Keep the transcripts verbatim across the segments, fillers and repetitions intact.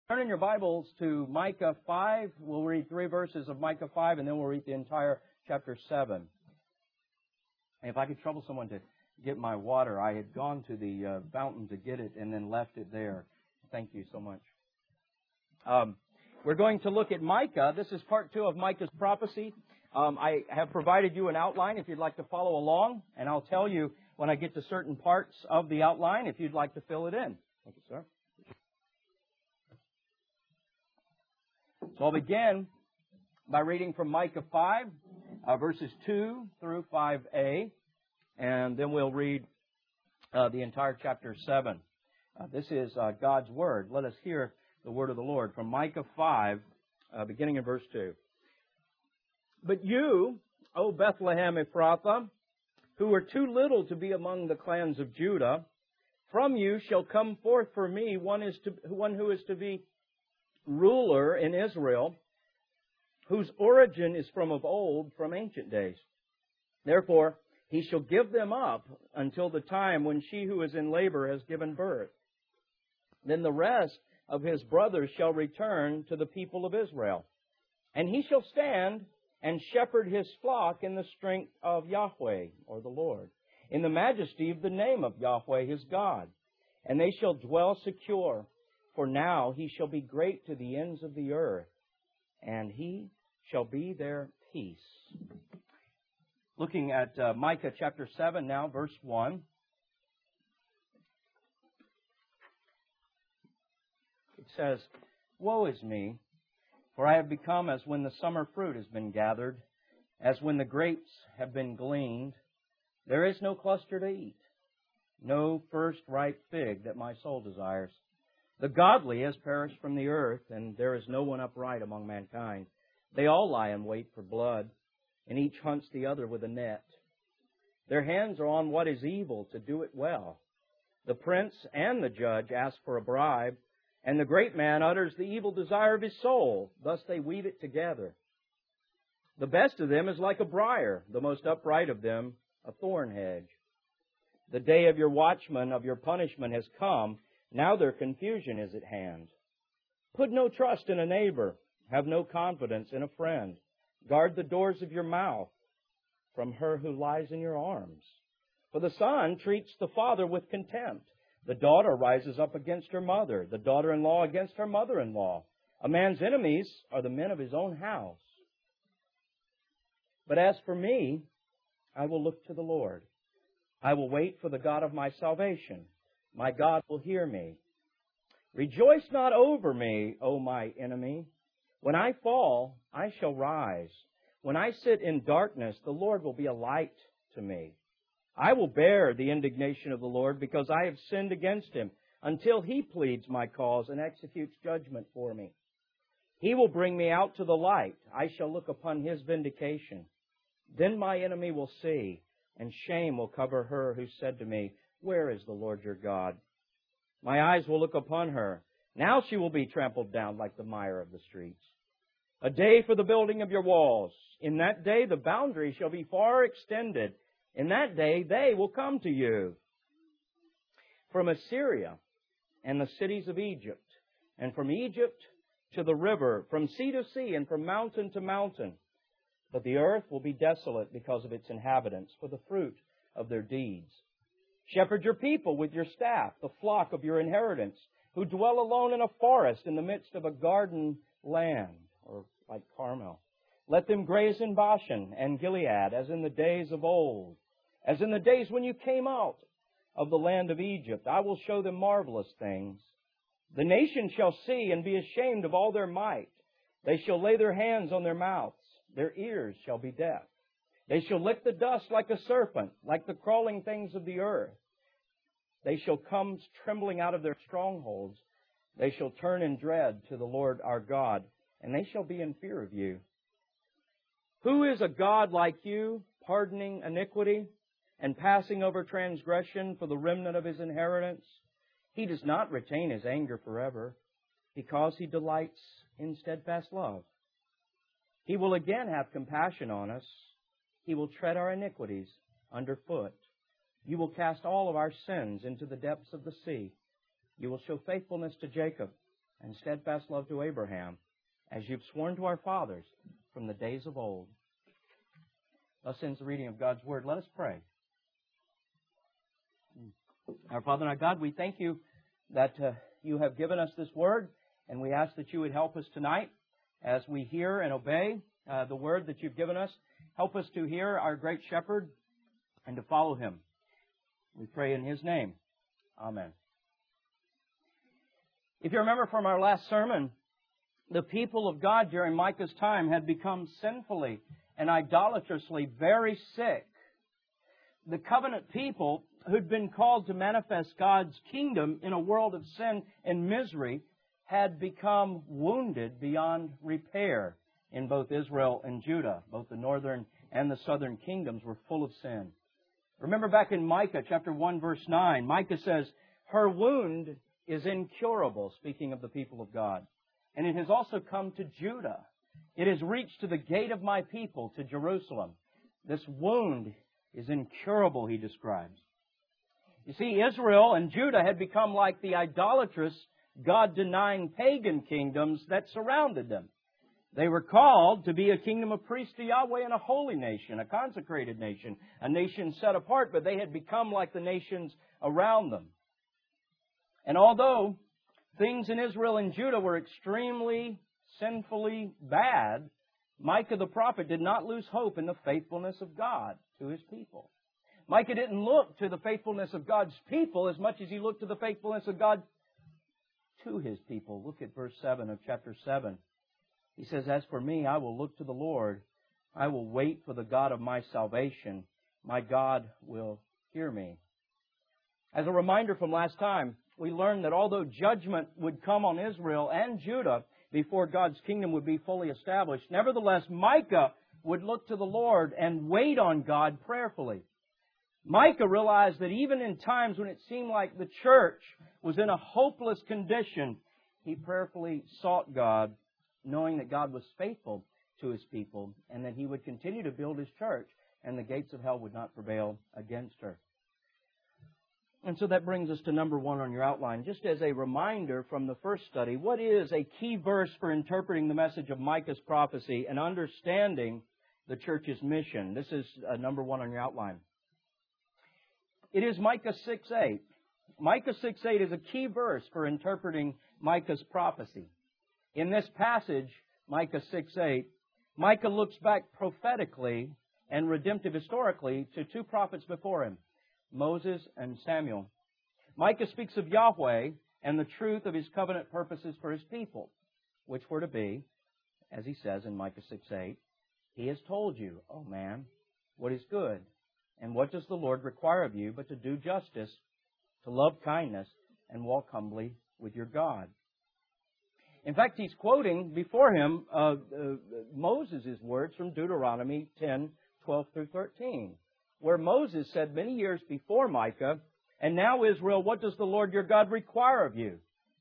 Turn in your Bibles to Micah five. We'll read three verses of Micah five, and then we'll read the entire chapter seven. And if I could trouble someone to get my water, I had gone to the uh, fountain to get it and then left it there. Thank you so much. Um, we're going to look at Micah. This is part two of Micah's prophecy. Um, I have provided you an outline if you'd like to follow along, and I'll tell you when I get to certain parts of the outline if you'd like to fill it in. Thank you, sir. So I'll begin by reading from Micah five, uh, verses two through five a, and then we'll read uh, the entire chapter seven. Uh, this is uh, God's Word. Let us hear the Word of the Lord from Micah five, uh, beginning in verse two. But you, O Bethlehem Ephrathah, who are too little to be among the clans of Judah, from you shall come forth for me one is to, one who is to be ruler in Israel, whose origin is from of old, from ancient days. Therefore, he shall give them up until the time when she who is in labor has given birth. Then the rest of his brothers shall return to the people of Israel. And he shall stand and shepherd his flock in the strength of Yahweh, or the Lord, in the majesty of the name of Yahweh his God. And they shall dwell secure. For now he shall be great to the ends of the earth, and he shall be their peace. Looking at uh, Micah chapter seven now, verse one. It says, Woe is me, for I have become as when the summer fruit has been gathered, as when the grapes have been gleaned. There is no cluster to eat, no first ripe fig that my soul desires. The godly has perished from the earth, and there is no one upright among mankind. They all lie in wait for blood, and each hunts the other with a net. Their hands are on what is evil to do it well. The prince and the judge ask for a bribe, and the great man utters the evil desire of his soul. Thus they weave it together. The best of them is like a briar, the most upright of them a thorn hedge. The day of your watchman, of your punishment, has come. Now their confusion is at hand. Put no trust in a neighbor. Have no confidence in a friend. Guard the doors of your mouth from her who lies in your arms. For the son treats the father with contempt. The daughter rises up against her mother. The daughter-in-law against her mother-in-law. A man's enemies are the men of his own house. But as for me, I will look to the Lord. I will wait for the God of my salvation. My God will hear me. Rejoice not over me, O my enemy. When I fall, I shall rise. When I sit in darkness, the Lord will be a light to me. I will bear the indignation of the Lord because I have sinned against Him until He pleads my cause and executes judgment for me. He will bring me out to the light. I shall look upon His vindication. Then my enemy will see, and shame will cover her who said to me, Where is the Lord your God? My eyes will look upon her. Now she will be trampled down like the mire of the streets. A day for the building of your walls. In that day the boundary shall be far extended. In that day they will come to you. From Assyria and the cities of Egypt, and from Egypt to the river, from sea to sea, and from mountain to mountain. But the earth will be desolate because of its inhabitants, for the fruit of their deeds. Shepherd your people with your staff, the flock of your inheritance, who dwell alone in a forest in the midst of a garden land, or like Carmel. Let them graze in Bashan and Gilead, as in the days of old, as in the days when you came out of the land of Egypt. I will show them marvelous things. The nations shall see and be ashamed of all their might. They shall lay their hands on their mouths. Their ears shall be deaf. They shall lick the dust like a serpent, like the crawling things of the earth. They shall come trembling out of their strongholds. They shall turn in dread to the Lord our God, and they shall be in fear of you. Who is a God like you, pardoning iniquity and passing over transgression for the remnant of His inheritance? He does not retain His anger forever, because He delights in steadfast love. He will again have compassion on us. He will tread our iniquities underfoot. You will cast all of our sins into the depths of the sea. You will show faithfulness to Jacob and steadfast love to Abraham, as you've sworn to our fathers from the days of old. Thus ends the reading of God's Word. Let us pray. Our Father and our God, we thank you that uh, you have given us this Word, and we ask that you would help us tonight as we hear and obey uh, the Word that you've given us. Help us to hear our great Shepherd and to follow Him. We pray in His name. Amen. If you remember from our last sermon, the people of God during Micah's time had become sinfully and idolatrously very sick. The covenant people who'd been called to manifest God's kingdom in a world of sin and misery had become wounded beyond repair in both Israel and Judah. Both the northern and the southern kingdoms were full of sin. Remember back in Micah chapter one verse nine, Micah says, "Her wound is incurable," speaking of the people of God. "And it has also come to Judah. It has reached to the gate of my people, to Jerusalem." This wound is incurable, he describes. You see, Israel and Judah had become like the idolatrous, God-denying pagan kingdoms that surrounded them. They were called to be a kingdom of priests to Yahweh and a holy nation, a consecrated nation, a nation set apart, but they had become like the nations around them. And although things in Israel and Judah were extremely sinfully bad, Micah the prophet did not lose hope in the faithfulness of God to His people. Micah didn't look to the faithfulness of God's people as much as he looked to the faithfulness of God to His people. Look at verse seven of chapter seven. He says, "As for me, I will look to the Lord. I will wait for the God of my salvation. My God will hear me." As a reminder from last time, we learned that although judgment would come on Israel and Judah before God's kingdom would be fully established, nevertheless, Micah would look to the Lord and wait on God prayerfully. Micah realized that even in times when it seemed like the church was in a hopeless condition, he prayerfully sought God, knowing that God was faithful to His people and that He would continue to build His church and the gates of hell would not prevail against her. And so that brings us to number one on your outline. Just as a reminder from the first study, what is a key verse for interpreting the message of Micah's prophecy and understanding the church's mission? This is uh, number one on your outline. It is Micah six eight. Micah six eight is a key verse for interpreting Micah's prophecy. In this passage, Micah six eight, Micah looks back prophetically and redemptive historically to two prophets before him, Moses and Samuel. Micah speaks of Yahweh and the truth of His covenant purposes for His people, which were to be, as he says in Micah six eight, "He has told you, O man, what is good, and what does the Lord require of you but to do justice, to love kindness, and walk humbly with your God." In fact, he's quoting before him uh, uh, Moses' words from Deuteronomy ten twelve through thirteen, where Moses said many years before Micah, "And now, Israel, what does the Lord your God require of you?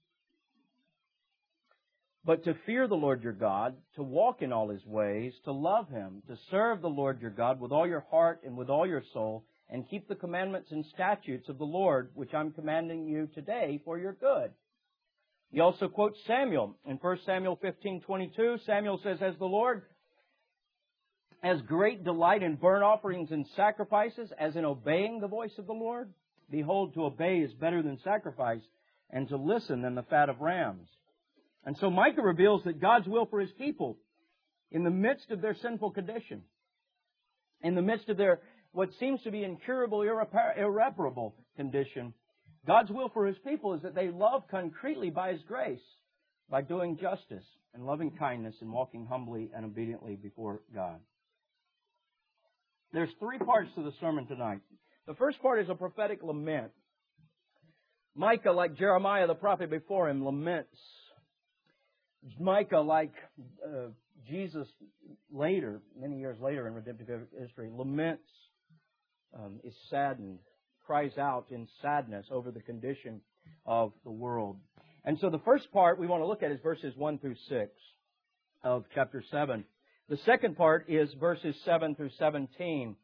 But to fear the Lord your God, to walk in all His ways, to love Him, to serve the Lord your God with all your heart and with all your soul, and keep the commandments and statutes of the Lord, which I'm commanding you today for your good." He also quotes Samuel. In First Samuel fifteen twenty-two, Samuel says, "As the Lord has great delight in burnt offerings and sacrifices, as in obeying the voice of the Lord, behold, to obey is better than sacrifice, and to listen than the fat of rams." And so Micah reveals that God's will for His people, in the midst of their sinful condition, in the midst of their what seems to be incurable, irrepar- irreparable condition, God's will for His people is that they love concretely by His grace, by doing justice and loving kindness and walking humbly and obediently before God. There's three parts to the sermon tonight. The first part is a prophetic lament. Micah, like Jeremiah the prophet before him, laments. Micah, like uh, Jesus later, many years later in redemptive history, laments, um, is saddened, cries out in sadness over the condition of the world. And so the first part we want to look at is verses one through six of chapter seven. The second part is verses seven through seventeen,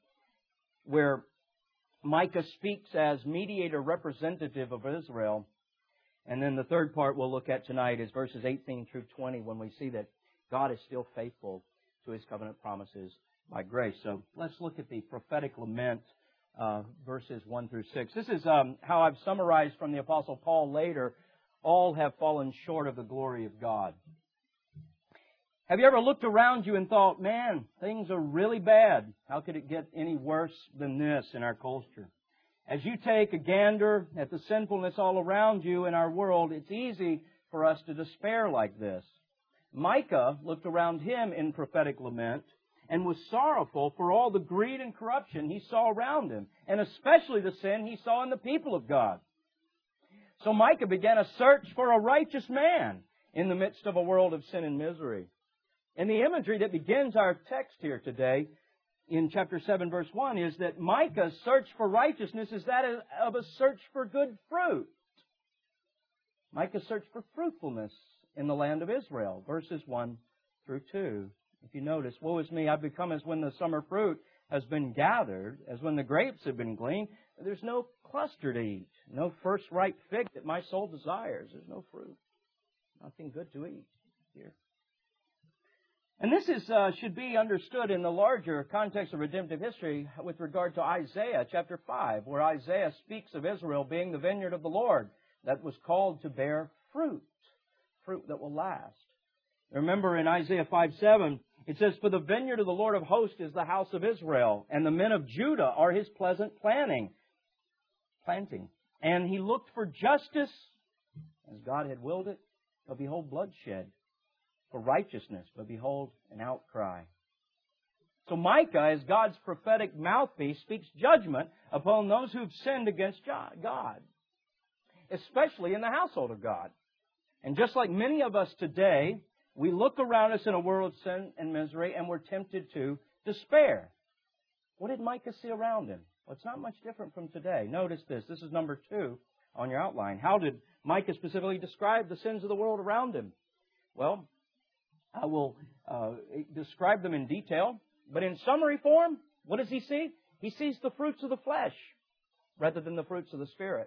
where Micah speaks as mediator representative of Israel. And then the third part we'll look at tonight is verses eighteen through twenty, when we see that God is still faithful to His covenant promises by grace. So let's look at the prophetic lament, uh, verses one through six. This is um, how I've summarized from the Apostle Paul later. All have fallen short of the glory of God. Have you ever looked around you and thought, man, things are really bad. How could it get any worse than this in our culture? As you take a gander at the sinfulness all around you in our world, it's easy for us to despair like this. Micah looked around him in prophetic lament and was sorrowful for all the greed and corruption he saw around him, and especially the sin he saw in the people of God. So Micah began a search for a righteous man in the midst of a world of sin and misery. And the imagery that begins our text here today in chapter seven, verse one, is that Micah's search for righteousness is that of a search for good fruit. Micah searched for fruitfulness in the land of Israel, verses one through two. If you notice, woe is me, I've become as when the summer fruit has been gathered, as when the grapes have been gleaned. There's no cluster to eat, no first ripe fig that my soul desires. There's no fruit, nothing good to eat here. And this is uh, should be understood in the larger context of redemptive history with regard to Isaiah chapter five, where Isaiah speaks of Israel being the vineyard of the Lord that was called to bear fruit, fruit that will last. Remember in Isaiah five seven, it says, "For the vineyard of the Lord of hosts is the house of Israel, and the men of Judah are His pleasant planting." planting. And He looked for justice, as God had willed it, but behold bloodshed. For righteousness, but behold an outcry. So Micah, as God's prophetic mouthpiece, speaks judgment upon those who've sinned against God, especially in the household of God. And just like many of us today, we look around us in a world of sin and misery, and we're tempted to despair. What did Micah see around him? Well, it's not much different from today. Notice this. This is number two on your outline. How did Micah specifically describe the sins of the world around him? Well, I will uh, describe them in detail, but in summary form, what does he see? He sees the fruits of the flesh rather than the fruits of the Spirit.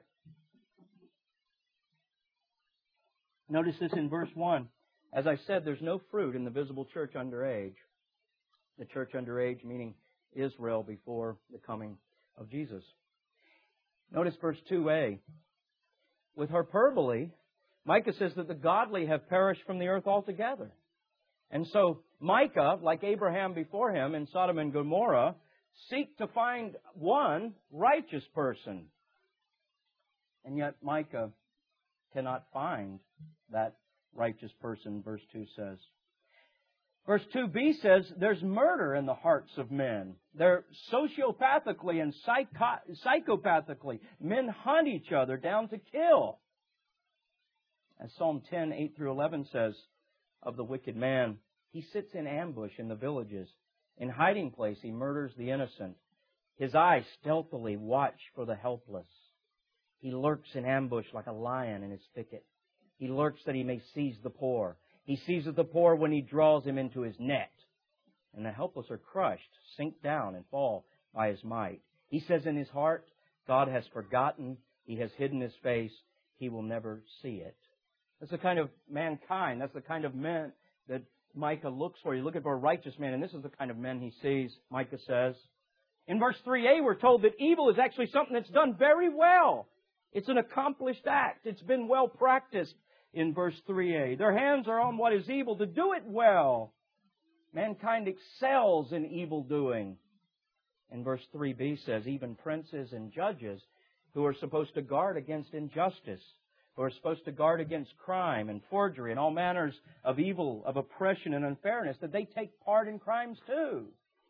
Notice this in verse one. As I said, there's no fruit in the visible church under age. The church under age meaning Israel before the coming of Jesus. Notice verse two a. With hyperbole, Micah says that the godly have perished from the earth altogether. And so Micah, like Abraham before him in Sodom and Gomorrah, seek to find one righteous person. And yet Micah cannot find that righteous person, verse two says. Verse two b says, there's murder in the hearts of men. They're sociopathically and psycho- psychopathically. Men hunt each other down to kill. As Psalm ten, eight through eleven says of the wicked man, he sits in ambush in the villages. In hiding place, he murders the innocent. His eyes stealthily watch for the helpless. He lurks in ambush like a lion in his thicket. He lurks that he may seize the poor. He seizes the poor when he draws him into his net. And the helpless are crushed, sink down, and fall by his might. He says in his heart, God has forgotten. He has hidden His face. He will never see it. That's the kind of mankind. That's the kind of men that Micah looks for. He's looking for a righteous man, and this is the kind of men he sees, Micah says. In verse three a, we're told that evil is actually something that's done very well. It's an accomplished act. It's been well practiced in verse three a. Their hands are on what is evil to do it well. Mankind excels in evil doing. And verse three b says, even princes and judges who are supposed to guard against injustice, who are supposed to guard against crime and forgery and all manners of evil, of oppression and unfairness, that they take part in crimes too.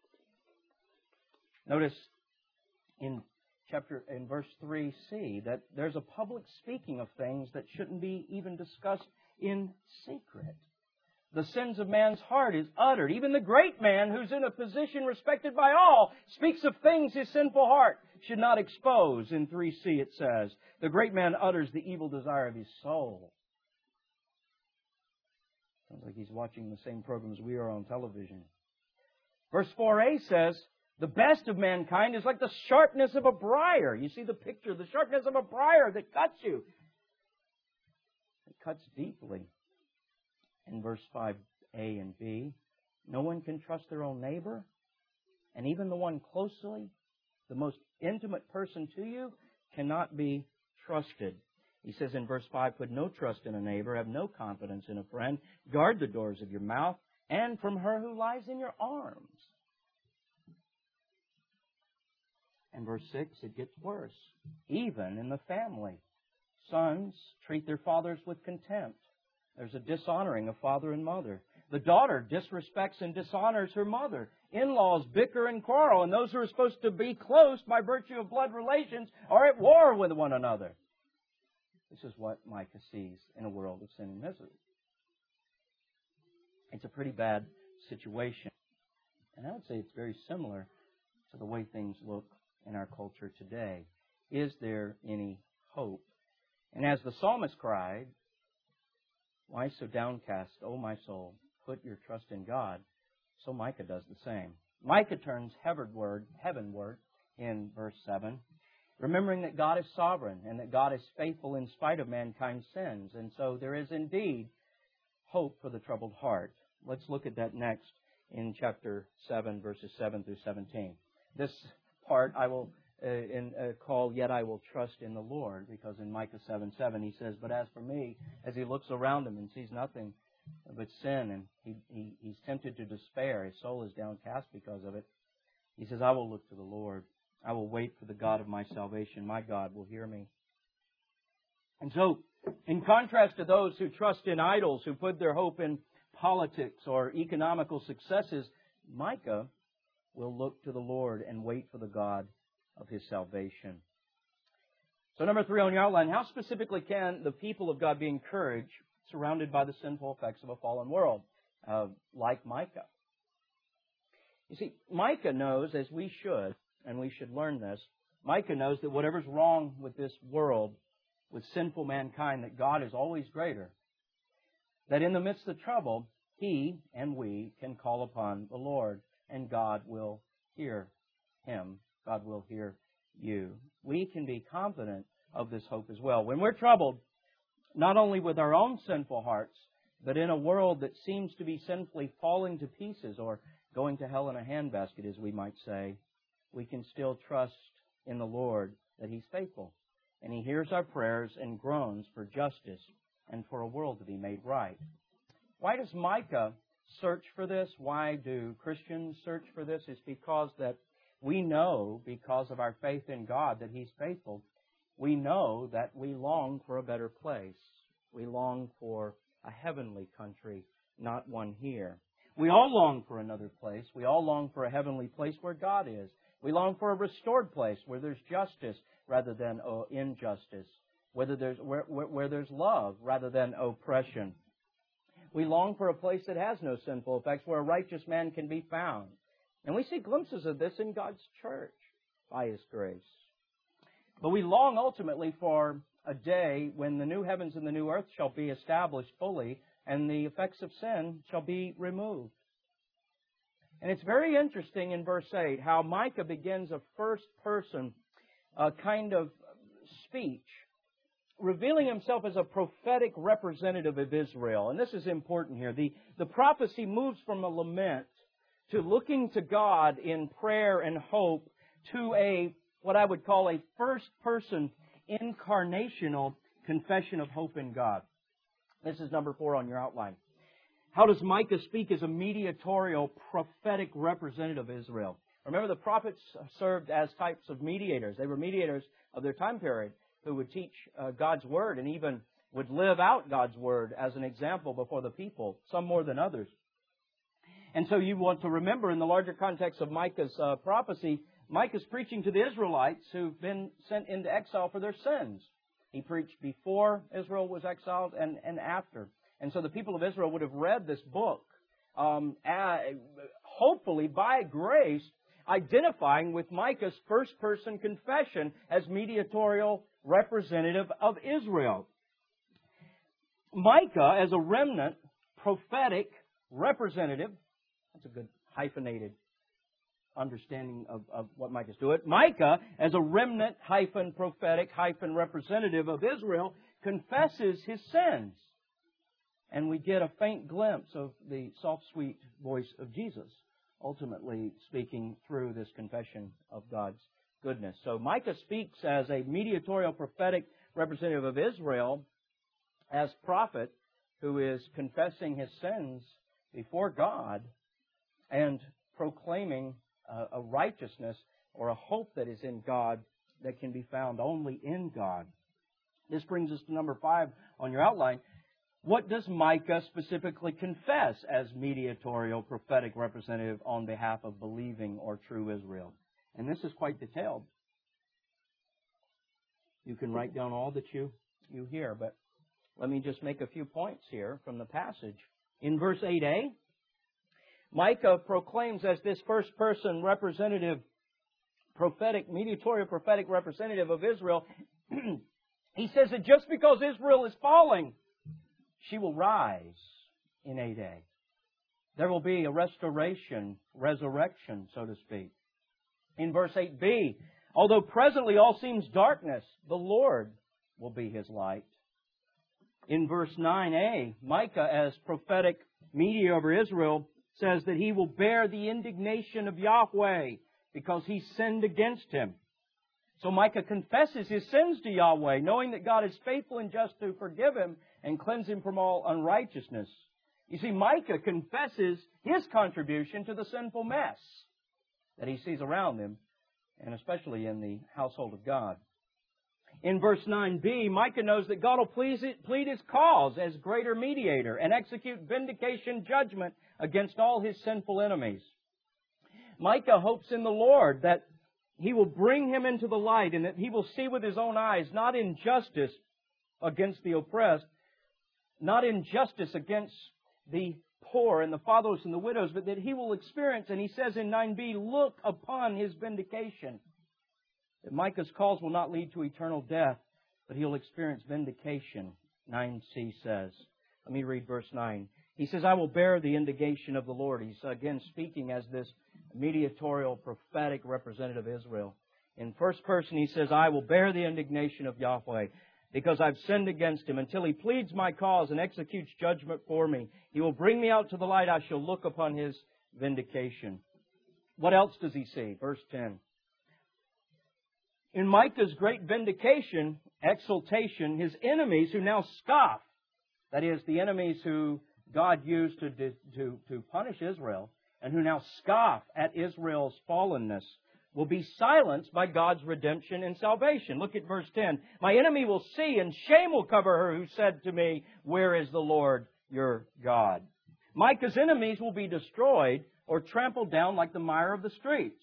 Notice in chapter in verse three c that there's a public speaking of things that shouldn't be even discussed in secret. The sins of man's heart is uttered. Even the great man who's in a position respected by all speaks of things his sinful heart should not expose. In three c it says, the great man utters the evil desire of his soul. Sounds like he's watching the same programs we are on television. Verse four a says, the best of mankind is like the sharpness of a briar. You see the picture, the sharpness of a briar that cuts you. cuts deeply. In verse five a and b, no one can trust their own neighbor, and even the one closely, the most intimate person to you, cannot be trusted. He says in verse five, put no trust in a neighbor, have no confidence in a friend, guard the doors of your mouth, and from her who lies in your arms. And verse six, it gets worse. Even in the family, sons treat their fathers with contempt. There's a dishonoring of father and mother. The daughter disrespects and dishonors her mother. In-laws bicker and quarrel, and those who are supposed to be close by virtue of blood relations are at war with one another. This is what Micah sees in a world of sin and misery. It's a pretty bad situation. And I would say it's very similar to the way things look in our culture today. Is there any hope? And as the psalmist cried, why so downcast, O my soul? Put your trust in God. So Micah does the same. Micah turns heavenward, heavenward in verse seven, remembering that God is sovereign and that God is faithful in spite of mankind's sins. And so there is indeed hope for the troubled heart. Let's look at that next in chapter seven, verses seven through seventeen. This part I will uh, in, uh, call, Yet I Will Trust in the Lord, because in Micah seven seven he says, But as for me, as he looks around him and sees nothing but sin, and he, he, he's tempted to despair, his soul is downcast because of it, he says, I will look to the Lord. I will wait for the God of my salvation. My God will hear me. And so, in contrast to those who trust in idols, who put their hope in politics or economical successes, Micah will look to the Lord and wait for the God of his salvation. So number three on your outline, how specifically can the people of God be encouraged surrounded by the sinful effects of a fallen world, uh, like Micah? You see, Micah knows, as we should, and we should learn this, Micah knows that whatever's wrong with this world, with sinful mankind, that God is always greater. That in the midst of trouble, he and we can call upon the Lord, and God will hear him. God will hear you. We can be confident of this hope as well. When we're troubled, not only with our own sinful hearts, but in a world that seems to be sinfully falling to pieces or going to hell in a handbasket, as we might say, we can still trust in the Lord that He's faithful. And He hears our prayers and groans for justice and for a world to be made right. Why does Micah search for this? Why do Christians search for this? It's because that we know, because of our faith in God, that He's faithful. We know that we long for a better place. We long for a heavenly country, not one here. We all long for another place. We all long for a heavenly place where God is. We long for a restored place where there's justice rather than oh, injustice, whether there's, where, where, where there's love rather than oppression. We long for a place that has no sinful effects, where a righteous man can be found. And we see glimpses of this in God's church by His grace. But we long ultimately for a day when the new heavens and the new earth shall be established fully and the effects of sin shall be removed. And it's very interesting in verse eight how Micah begins a first-person uh, kind of speech, revealing himself as a prophetic representative of Israel. And this is important here. The, the prophecy moves from a lament to looking to God in prayer and hope to a, what I would call a first-person incarnational confession of hope in God. This is number four on your outline. How does Micah speak as a mediatorial, prophetic representative of Israel? Remember, the prophets served as types of mediators. They were mediators of their time period who would teach uh, God's Word and even would live out God's Word as an example before the people, some more than others. And so you want to remember, in the larger context of Micah's uh, prophecy, Micah's preaching to the Israelites who've been sent into exile for their sins. He preached before Israel was exiled and, and after. And so the people of Israel would have read this book, um, uh, hopefully by grace, identifying with Micah's first-person confession as mediatorial representative of Israel. Micah, as a remnant, prophetic representative, that's a good hyphenated understanding of, of what Micah's doing. Micah, as a remnant hyphen prophetic hyphen representative of Israel, confesses his sins. and we get a faint glimpse of the soft, sweet voice of Jesus, ultimately speaking through this confession of God's goodness. So Micah speaks as a mediatorial prophetic representative of Israel, as prophet who is confessing his sins before God and proclaiming a, a righteousness or a hope that is in God that can be found only in God. This brings us to number five on your outline. What does Micah specifically confess as mediatorial prophetic representative on behalf of believing or true Israel? And this is quite detailed. You can write down all that you, you hear, but let me just make a few points here from the passage. In verse eight a, Micah proclaims as this first person representative, prophetic, mediatorial prophetic representative of Israel, he says that just because Israel is falling, she will rise in eight a. There will be a restoration, resurrection, so to speak. In verse eight b, although presently all seems darkness, the Lord will be his light. In verse nine a, Micah, as prophetic mediator over Israel, says that he will bear the indignation of Yahweh because he sinned against him. So Micah confesses his sins to Yahweh, knowing that God is faithful and just to forgive him and cleanse him from all unrighteousness. You see, Micah confesses his contribution to the sinful mess that he sees around him, and especially in the household of God. In verse nine b, Micah knows that God will please it, plead his cause as greater mediator and execute vindication judgment against all his sinful enemies. Micah hopes in the Lord that he will bring him into the light and that he will see with his own eyes not injustice against the oppressed, not injustice against the poor and the fatherless and the widows, but that he will experience, and he says in nine b, look upon his vindication. That Micah's cause will not lead to eternal death, but he'll experience vindication, nine c says. Let me read verse nine. He says, I will bear the indignation of the Lord. He's again speaking as this mediatorial, prophetic representative of Israel. In first person, he says, I will bear the indignation of Yahweh because I've sinned against him. Until he pleads my cause and executes judgment for me, he will bring me out to the light. I shall look upon his vindication. What else does he see? Verse ten. In Micah's great vindication, exaltation, his enemies who now scoff, that is, the enemies who God used to, to, to punish Israel, and who now scoff at Israel's fallenness, will be silenced by God's redemption and salvation. Look at verse ten. My enemy will see, and shame will cover her who said to me, where is the Lord your God? Micah's enemies will be destroyed or trampled down like the mire of the streets.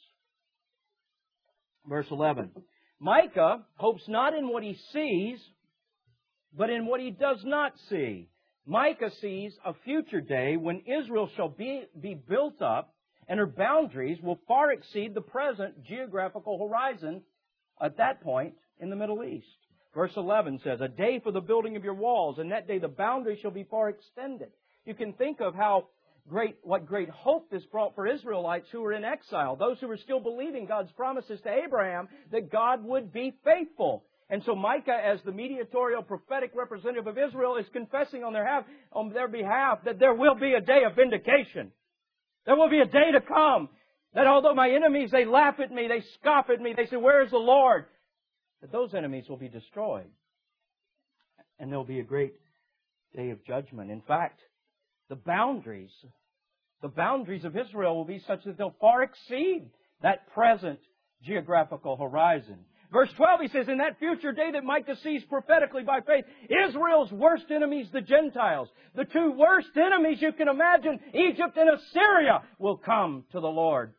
Verse eleven. Micah hopes not in what he sees, but in what he does not see. Micah sees a future day when Israel shall be, be built up and her boundaries will far exceed the present geographical horizon at that point in the Middle East. Verse eleven says, a day for the building of your walls, and that day the boundary shall be far extended. You can think of how great, what great hope this brought for Israelites who were in exile, those who were still believing God's promises to Abraham that God would be faithful. And so Micah, as the mediatorial prophetic representative of Israel, is confessing on their behalf, on their behalf that there will be a day of vindication. There will be a day to come that although my enemies, they laugh at me, they scoff at me, they say, where is the Lord? That those enemies will be destroyed. And there will be a great day of judgment. In fact, the boundaries, the boundaries of Israel will be such that they'll far exceed that present geographical horizon. Verse twelve, he says, in that future day that Micah sees prophetically by faith, Israel's worst enemies, the Gentiles, the two worst enemies you can imagine, Egypt and Assyria, will come to the Lord.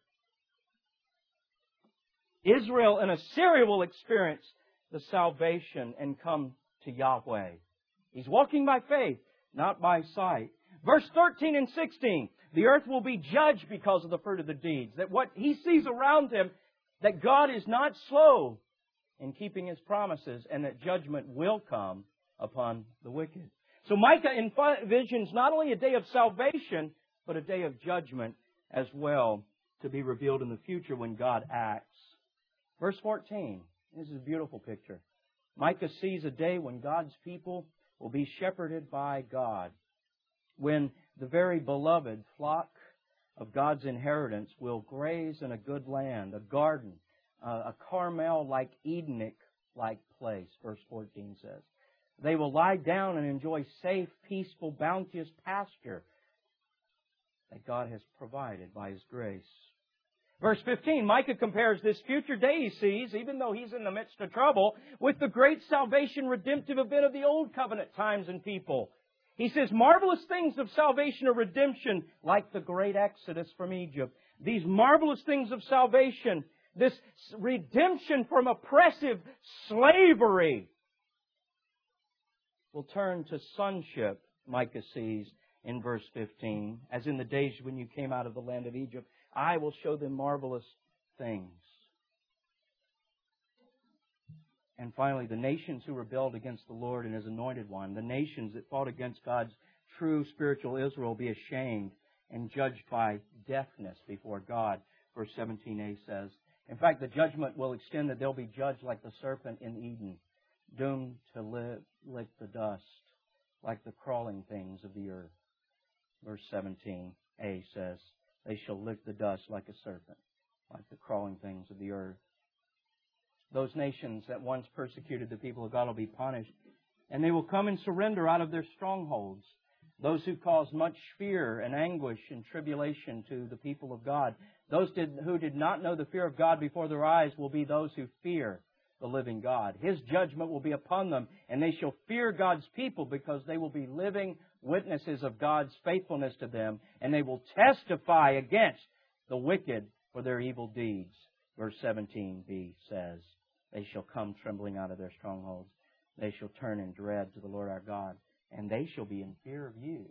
Israel and Assyria will experience the salvation and come to Yahweh. He's walking by faith, not by sight. Verse thirteen and sixteen, the earth will be judged because of the fruit of the deeds. That what he sees around him, that God is not slow in keeping His promises, and that judgment will come upon the wicked. So Micah envisions not only a day of salvation, but a day of judgment as well to be revealed in the future when God acts. Verse fourteen, this is a beautiful picture. Micah sees a day when God's people will be shepherded by God. when the very beloved flock of God's inheritance will graze in a good land, a garden, uh, a Carmel-like, Edenic-like place, verse fourteen says. They will lie down and enjoy safe, peaceful, bounteous pasture that God has provided by His grace. Verse fifteen, Micah compares this future day he sees, even though he's in the midst of trouble, with the great salvation redemptive event of the Old Covenant times and people. He says, marvelous things of salvation or redemption, like the great exodus from Egypt. These marvelous things of salvation, this redemption from oppressive slavery, will turn to sonship, Micah sees in verse fifteen. As in the days when you came out of the land of Egypt, I will show them marvelous things. And finally, the nations who rebelled against the Lord and His anointed one, the nations that fought against God's true spiritual Israel, will be ashamed and judged by deafness before God. Verse seventeen a says, in fact, the judgment will extend that they'll be judged like the serpent in Eden, doomed to live, lick the dust like the crawling things of the earth. Verse seventeen a says, they shall lick the dust like a serpent, like the crawling things of the earth. Those nations that once persecuted the people of God will be punished, and they will come and surrender out of their strongholds. Those who cause much fear and anguish and tribulation to the people of God, those did, who did not know the fear of God before their eyes, will be those who fear the living God. His judgment will be upon them, and they shall fear God's people because they will be living witnesses of God's faithfulness to them, and they will testify against the wicked for their evil deeds. Verse seventeen b says, they shall come trembling out of their strongholds. They shall turn in dread to the Lord our God, and they shall be in fear of you.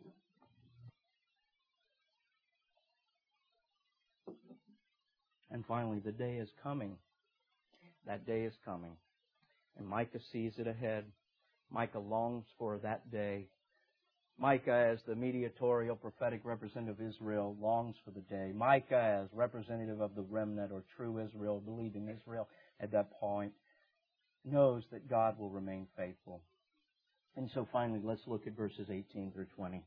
And finally, the day is coming. That day is coming. And Micah sees it ahead. Micah longs for that day. Micah, as the mediatorial prophetic representative of Israel, longs for the day. Micah, as representative of the remnant or true Israel, believing Israel at that point, knows that God will remain faithful. And so finally, let's look at verses eighteen through twenty.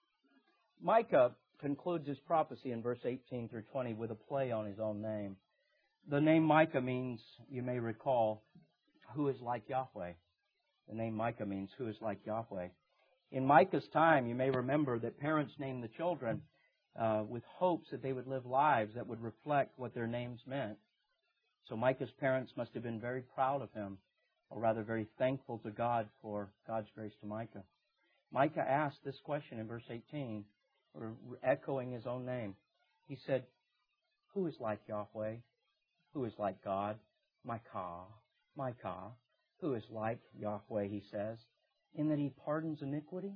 Micah concludes his prophecy in verse eighteen through twenty with a play on his own name. The name Micah means, you may recall, who is like Yahweh. The name Micah means who is like Yahweh. In Micah's time, you may remember that parents named the children uh, with hopes that they would live lives that would reflect what their names meant. So Micah's parents must have been very proud of him, or rather very thankful to God for God's grace to Micah. Micah asked this question in verse eighteen, or echoing his own name. He said, who is like Yahweh? Who is like God? Micah, Micah. Who is like Yahweh, he says, in that He pardons iniquity?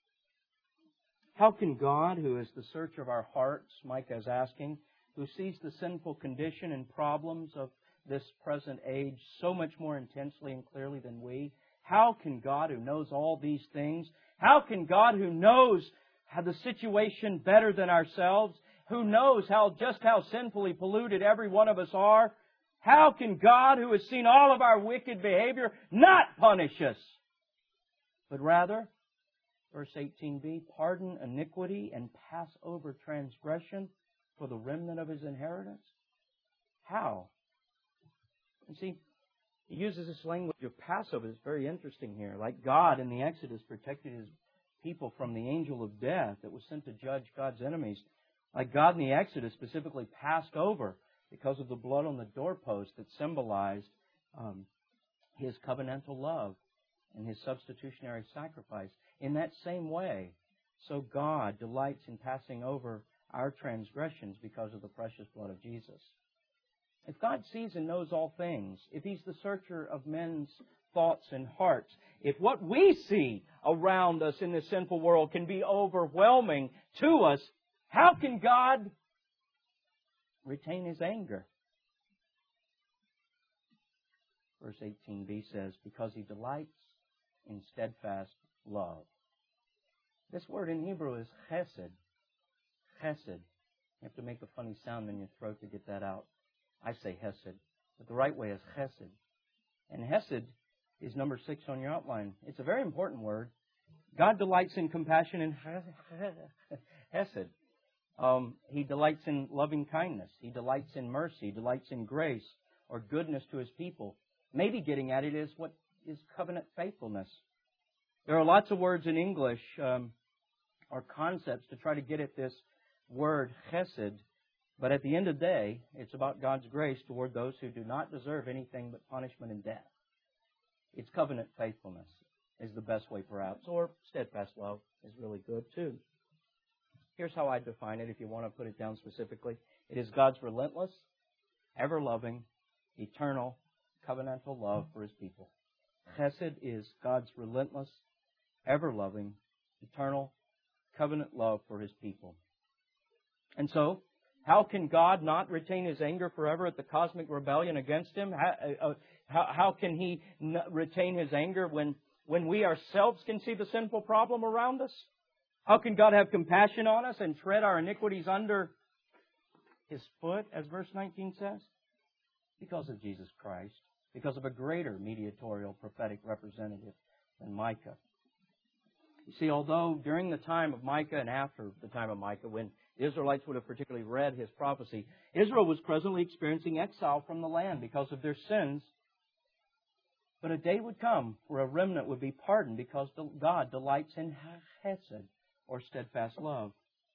How can God, who is the searcher of our hearts, Micah is asking, who sees the sinful condition and problems of this present age so much more intensely and clearly than we, how can God, who knows all these things, how can God, who knows how the situation better than ourselves, who knows how just how sinfully polluted every one of us are, how can God, who has seen all of our wicked behavior, not punish us? But rather, verse eighteen b, pardon iniquity and pass over transgression for the remnant of His inheritance? How? You see, he uses this language of Passover. It's very interesting here. Like God in the Exodus protected His people from the angel of death that was sent to judge God's enemies. Like God in the Exodus specifically passed over because of the blood on the doorpost that symbolized um, His covenantal love and His substitutionary sacrifice. In that same way, so God delights in passing over our transgressions because of the precious blood of Jesus. If God sees and knows all things, if He's the searcher of men's thoughts and hearts, if what we see around us in this sinful world can be overwhelming to us, how can God retain His anger? Verse eighteen b says, because He delights in steadfast love. This word in Hebrew is chesed. Chesed. You have to make a funny sound in your throat to get that out. I say hesed, but the right way is chesed. And hesed is number six on your outline. It's a very important word God delights in compassion and hesed. Um, he delights in loving kindness. He delights in mercy. He delights in grace or goodness to His people. Maybe getting at it is what is covenant faithfulness. There are lots of words in English um, or concepts to try to get at this word chesed, but at the end of the day, it's about God's grace toward those who do not deserve anything but punishment and death. It's covenant faithfulness is the best way perhaps, or steadfast love is really good too. Here's how I define it if you want to put it down specifically. It is God's relentless, ever-loving, eternal, covenantal love for His people. Chesed is God's relentless, ever-loving, eternal, covenant love for His people. And so, how can God not retain His anger forever at the cosmic rebellion against Him? How, uh, how, how can He n- retain His anger when, when we ourselves can see the sinful problem around us? How can God have compassion on us and tread our iniquities under His foot, as verse nineteen says? Because of Jesus Christ. Because of a greater mediatorial prophetic representative than Micah. You see, although during the time of Micah and after the time of Micah, when the Israelites would have particularly read his prophecy, Israel was presently experiencing exile from the land because of their sins. But a day would come where a remnant would be pardoned because God delights in chesed, or steadfast love.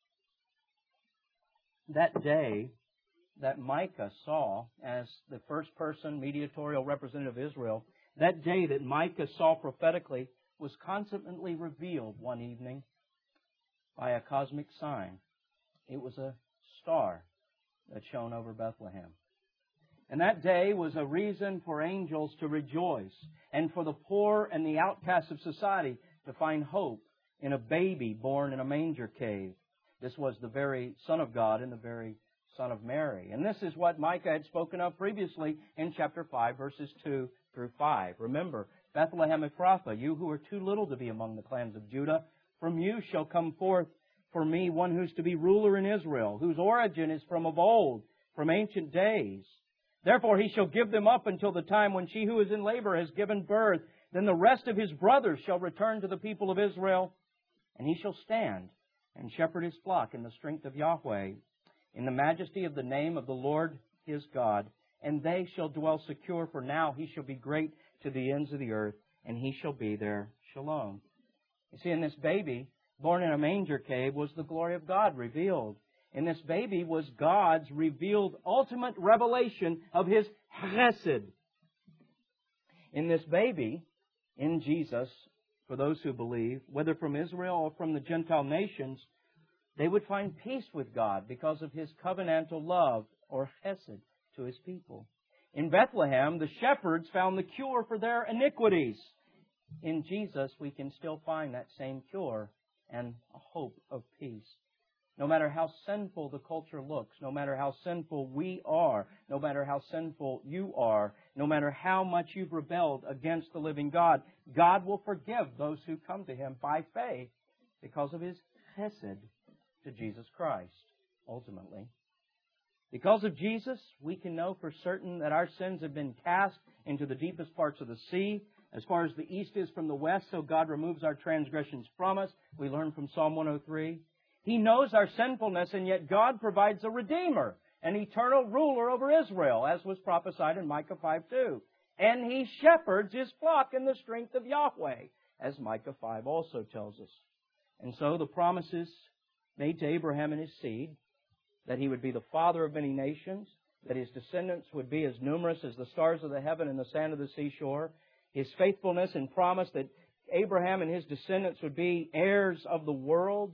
That day that Micah saw as the first person mediatorial representative of Israel, that day that Micah saw prophetically was consummately revealed one evening by a cosmic sign. It was a star that shone over Bethlehem. And that day was a reason for angels to rejoice and for the poor and the outcasts of society to find hope in a baby born in a manger cave. This was the very Son of God and the very Son of Mary. And this is what Micah had spoken of previously in chapter five, verses two through five. Remember, Bethlehem Ephrathah, you who are too little to be among the clans of Judah, from you shall come forth for me one who's to be ruler in Israel, whose origin is from of old, from ancient days. Therefore he shall give them up until the time when she who is in labor has given birth. Then the rest of his brothers shall return to the people of Israel, and he shall stand and shepherd his flock in the strength of Yahweh, in the majesty of the name of the Lord his God. And they shall dwell secure, for now he shall be great to the ends of the earth, and he shall be their shalom. You see, in this baby, born in a manger cave, was the glory of God revealed. In this baby was God's revealed ultimate revelation of His chesed. In this baby, in Jesus, for those who believe, whether from Israel or from the Gentile nations, they would find peace with God because of His covenantal love, or chesed, to His people. In Bethlehem, the shepherds found the cure for their iniquities. In Jesus, we can still find that same cure and a hope of peace. No matter how sinful the culture looks, no matter how sinful we are, no matter how sinful you are, no matter how much you've rebelled against the living God, God will forgive those who come to Him by faith because of His chesed to Jesus Christ, ultimately. Because of Jesus, we can know for certain that our sins have been cast into the deepest parts of the sea. As far as the east is from the west, so God removes our transgressions from us. We learn from Psalm one oh three. He knows our sinfulness, and yet God provides a Redeemer, an eternal ruler over Israel, as was prophesied in Micah five two. And He shepherds His flock in the strength of Yahweh, as Micah five also tells us. And so the promises made to Abraham and his seed, that he would be the father of many nations, that his descendants would be as numerous as the stars of the heaven and the sand of the seashore, His faithfulness and promise that Abraham and his descendants would be heirs of the world,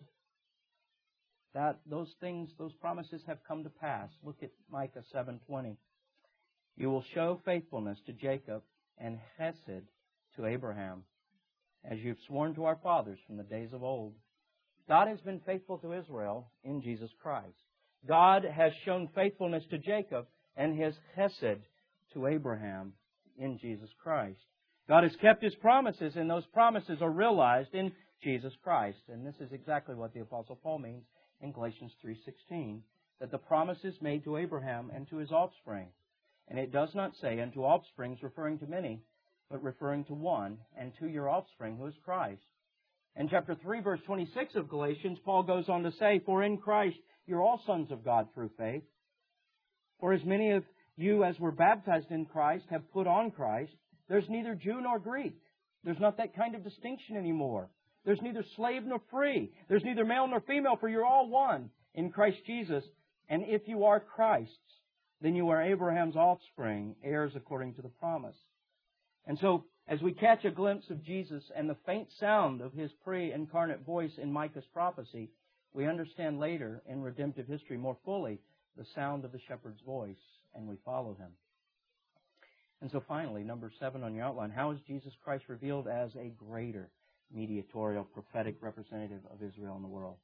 that those things, those promises have come to pass. Look at Micah seven twenty. You will show faithfulness to Jacob and chesed to Abraham, as you've sworn to our fathers from the days of old. God has been faithful to Israel in Jesus Christ. God has shown faithfulness to Jacob and His chesed to Abraham in Jesus Christ. God has kept His promises, and those promises are realized in Jesus Christ. And this is exactly what the Apostle Paul means in Galatians three sixteen, that the promises made to Abraham and to his offspring. And it does not say unto offsprings, referring to many, but referring to one, and to your offspring, who is Christ. In chapter three, verse twenty-six of Galatians, Paul goes on to say, "For in Christ you're all sons of God through faith. For as many of you as were baptized in Christ have put on Christ. There's neither Jew nor Greek. There's not that kind of distinction anymore. There's neither slave nor free. There's neither male nor female, for you're all one in Christ Jesus. And if you are Christ's, then you are Abraham's offspring, heirs according to the promise." And so, as we catch a glimpse of Jesus and the faint sound of His pre-incarnate voice in Micah's prophecy, we understand later in redemptive history more fully the sound of the shepherd's voice, and we follow Him. And so finally, number seven on your outline, how is Jesus Christ revealed as a greater mediatorial prophetic representative of Israel in the world?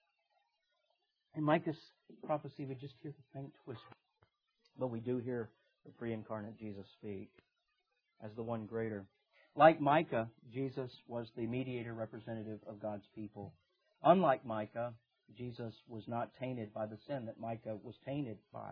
In Micah's prophecy, we just hear the faint whisper, but we do hear the pre-incarnate Jesus speak as the one greater. Like Micah, Jesus was the mediator representative of God's people. Unlike Micah, Jesus was not tainted by the sin that Micah was tainted by.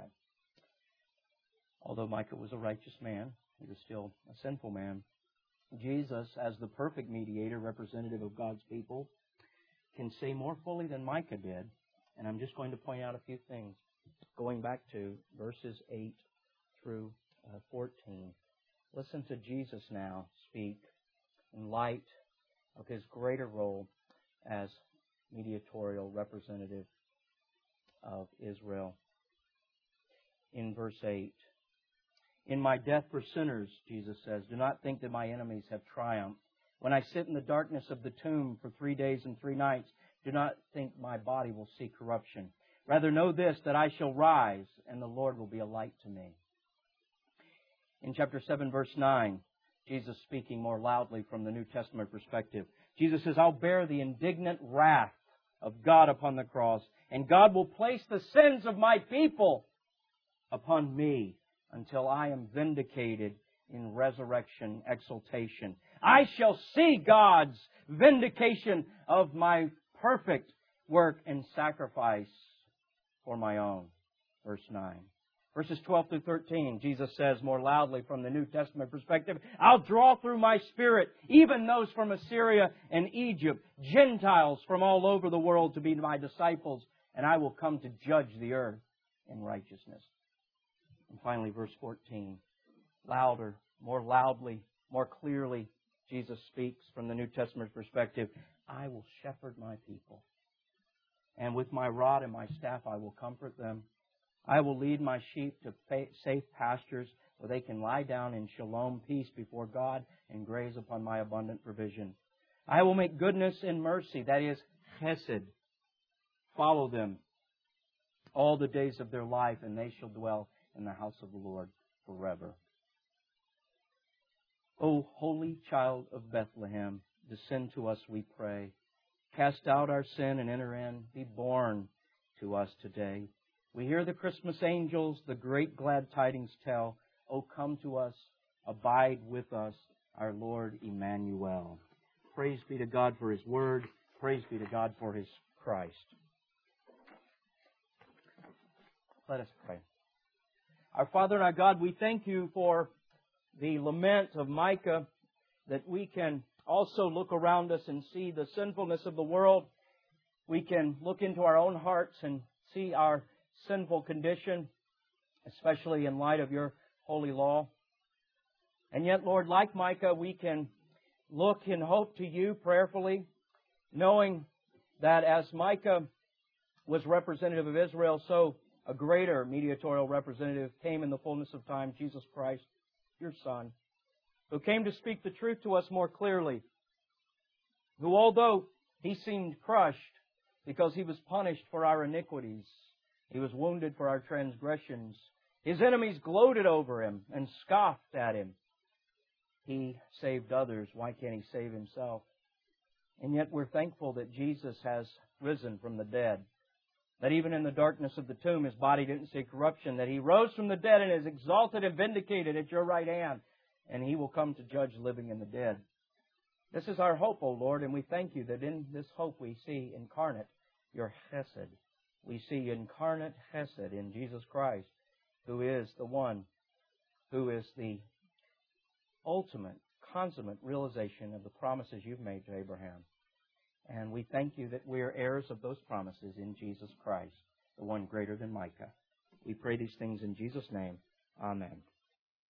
Although Micah was a righteous man, he was still a sinful man. Jesus, as the perfect mediator representative of God's people, can say more fully than Micah did. And I'm just going to point out a few things. Going back to verses eight through uh, fourteen. Listen to Jesus now speak in light of His greater role as mediatorial representative of Israel. In verse eight, "In my death for sinners," Jesus says, "do not think that my enemies have triumphed. When I sit in the darkness of the tomb for three days and three nights, do not think my body will see corruption. Rather know this, that I shall rise, and the Lord will be a light to me." In chapter seven, verse nine, Jesus speaking more loudly from the New Testament perspective. Jesus says, "I'll bear the indignant wrath of God upon the cross, and God will place the sins of my people upon me until I am vindicated in resurrection exaltation. I shall see God's vindication of my perfect work and sacrifice for my own." Verse nine. Verses twelve through thirteen, Jesus says more loudly from the New Testament perspective, "I'll draw through my Spirit even those from Assyria and Egypt, Gentiles from all over the world to be my disciples, and I will come to judge the earth in righteousness." And finally, verse fourteen, louder, more loudly, more clearly, Jesus speaks from the New Testament perspective, "I will shepherd my people, and with my rod and my staff I will comfort them. I will lead my sheep to safe pastures where they can lie down in shalom, peace before God, and graze upon my abundant provision. I will make goodness and mercy," that is, chesed, "follow them all the days of their life, and they shall dwell in the house of the Lord forever." O holy child of Bethlehem, descend to us, we pray. Cast out our sin and enter in. Be born to us today. We hear the Christmas angels, the great glad tidings tell. O come to us, abide with us, our Lord Emmanuel. Praise be to God for His Word. Praise be to God for His Christ. Let us pray. Our Father and our God, we thank You for the lament of Micah, that we can also look around us and see the sinfulness of the world. We can look into our own hearts and see our sinful condition, especially in light of Your holy law. And yet, Lord, like Micah, we can look and hope to You prayerfully, knowing that as Micah was representative of Israel, so a greater mediatorial representative came in the fullness of time, Jesus Christ, Your Son, who came to speak the truth to us more clearly, who, although He seemed crushed because He was punished for our iniquities, He was wounded for our transgressions, His enemies gloated over Him and scoffed at Him. He saved others. Why can't He save Himself? And yet we're thankful that Jesus has risen from the dead, that even in the darkness of the tomb, His body didn't see corruption, that He rose from the dead and is exalted and vindicated at Your right hand, and He will come to judge the living and the dead. This is our hope, O Lord, and we thank You that in this hope we see incarnate Your chesed. We see incarnate chesed in Jesus Christ, who is the one who is the ultimate, consummate realization of the promises You've made to Abraham. And we thank you that we are heirs of those promises in Jesus Christ, the one greater than Micah. We pray these things in Jesus' name. Amen.